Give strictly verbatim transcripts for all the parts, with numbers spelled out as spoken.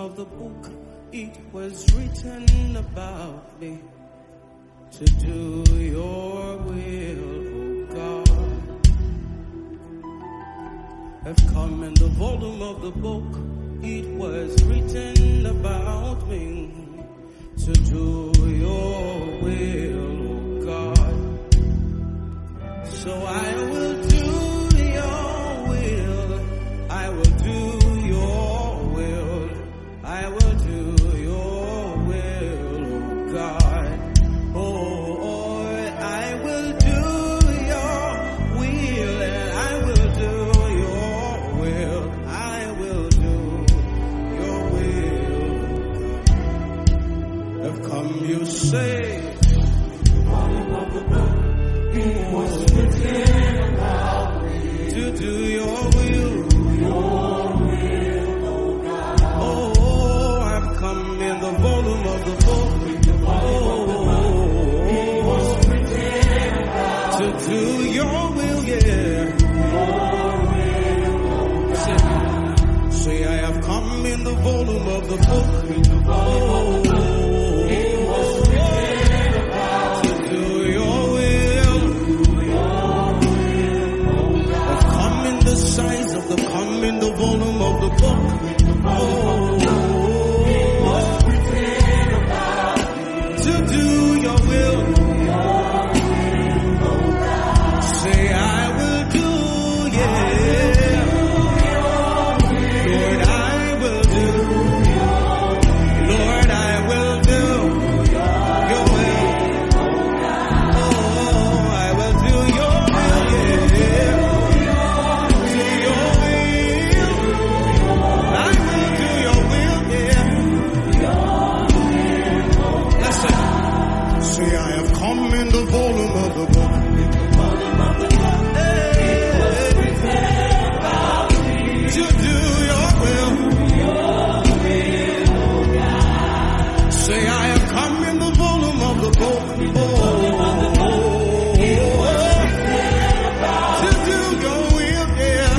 of the book, it was written about me to do your will, oh God. I've come in the volume of the book, it was written about me to do your will, oh God. So I will do your will, I will do your will, I will do your will, oh God. Oh, oh, I will do your will, and I will do your will, I will do your will. I've come, you say, volume of the book, it was written about me to do your will, your will, oh God. Oh, I've come in the volume of the book, oh, it was written about to do your will, yeah, your will, oh God. Say, say I have come in the volume of the book, oh, it was written about to do your will, your will, oh God. I've come in the size of the, come in the volume of the book, oh, it was written about to do your will, your will, oh God. Say I will do, yeah, Lord, I will do, Lord, I will do your will, oh, I will do your will, yeah, do your will, I will do your will, yeah. Listen, say I have come in the volume of the book, to do your will. Say I have come in the volume of the book, oh, to do your will, yeah.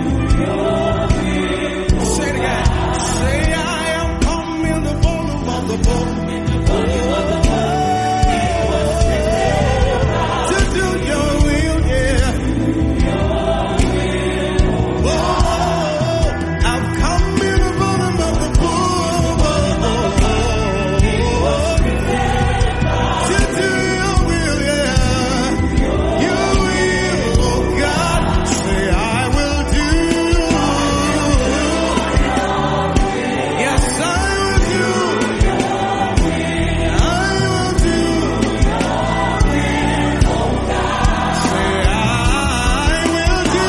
Say it again. Say I have come in the volume of the book, to do your will, yeah. Oh, I've come in the volume of the book, to do your will, yeah. Your will, oh God. Say I will do. Yes, I will do. I will do. Say I will do.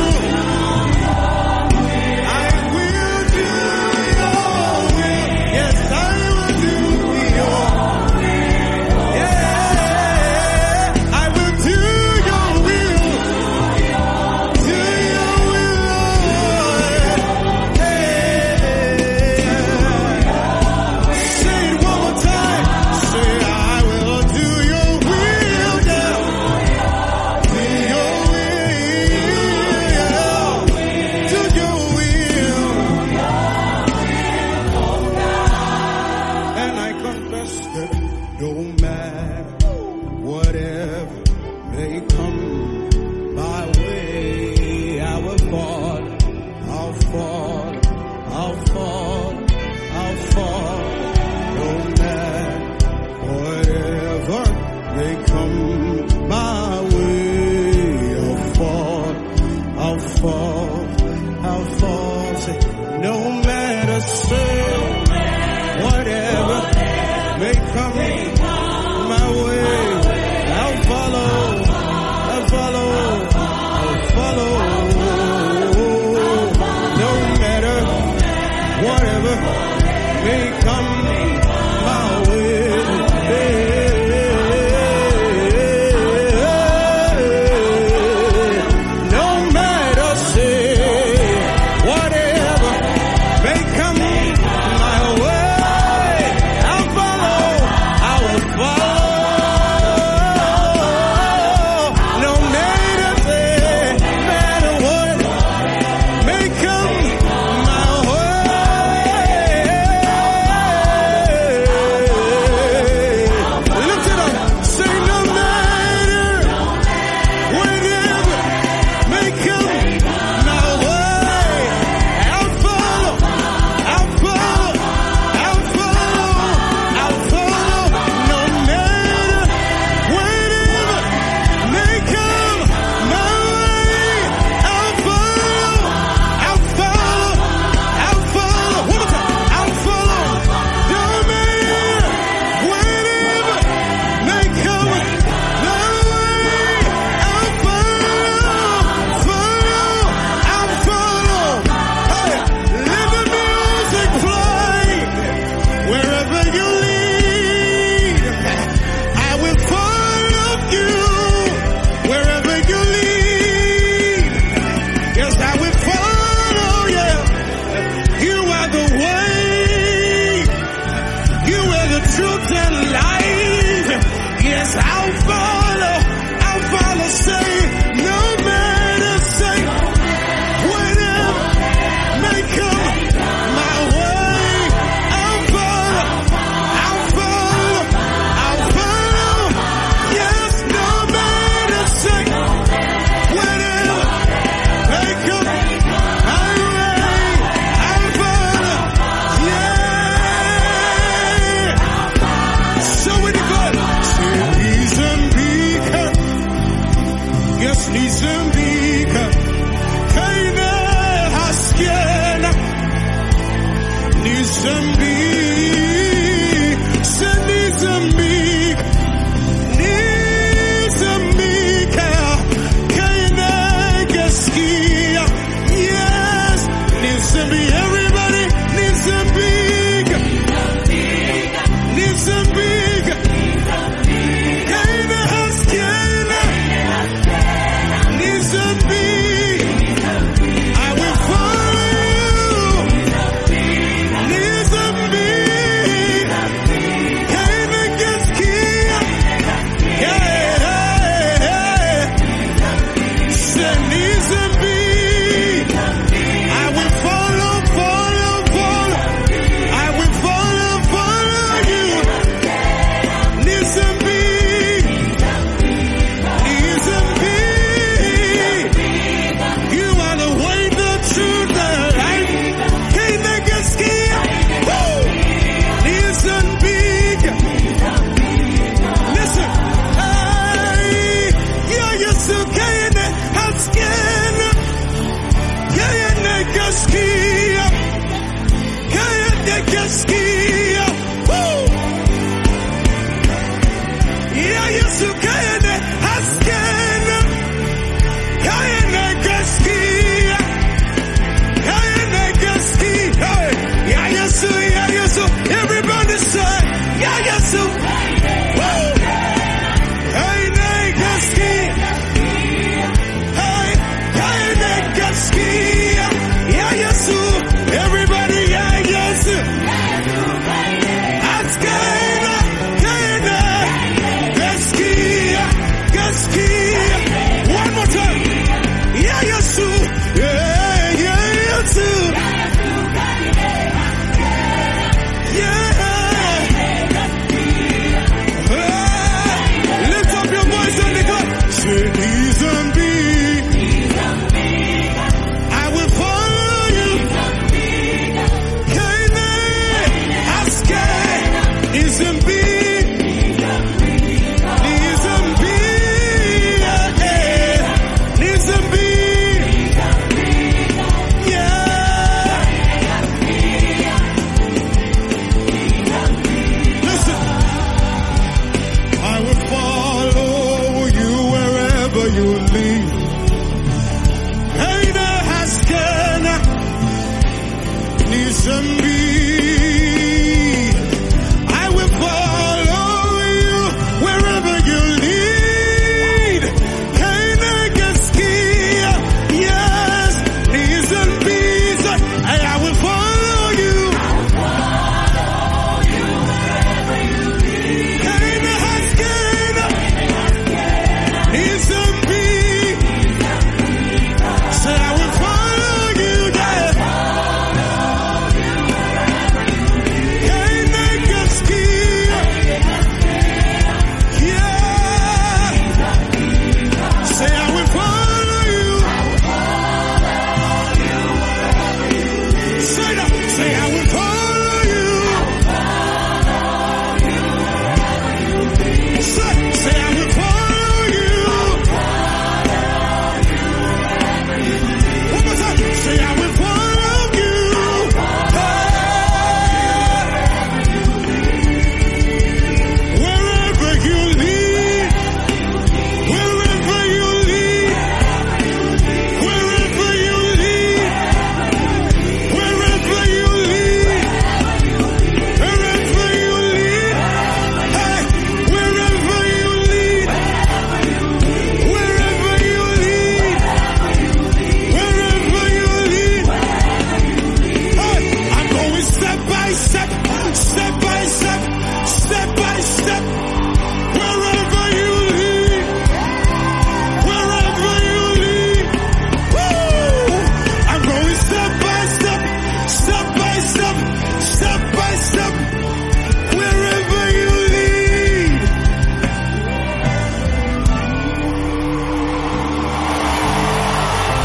I will do your will. Yes, I will do your will. Yeah, I will do your will. Do your will. Yeah. Say it one more time. Say I will do your will. Yeah. Do your will. Do your will. And I confess that no matter whatever may come my way, I will fall, I'll fall, I'll fall, I'll fall. No matter whatever may come my way, I'll fall, I'll fall, I'll fall. Say, no matter, say, whatever may come my way, I'll follow, I'll follow, I'll follow. No matter whatever may come my way. No matter, say, whatever may come my way, I'll follow, I will follow. No matter, say, matter what may come my way. be. Everybody needs a big, needs a big. Keine Haskell, needs a big. I will follow you. Needs a big. Keine Gaskier. Yeah, yeah, yeah. Say needs a big. I will follow, follow, follow. I will follow, follow you. Needs a big. Needs a big. You are the way, the truth, the life. Keine Gaskier. Woo! Needs a big. Listen. Hey, yeah, you're so keine Haskell. Keine Gaskier. Keine Gaskier. Woo! Yeah, you're so keine Haskell. Keine Gaskier. Keine Gaskier. Hey, yeah, you're so, yeah, you're so. Everybody say, yeah, you're so. Woo! Keine Gaskier. Hey, keine Gaskier. Yeah, you're so. Everybody, yeah, you're so. Haskell. Keine Gaskier. Gaskier. One more time. Yeah, you're so. Yeah, yeah, you're so. Yeah. Hey, lift up your voice and declare. Say, he's a big. I will follow you. Keine Haskell. He's a big. He's a big. He's a big. Yeah. Listen. I will follow you wherever you lead. Keine Haskell. Needs a big.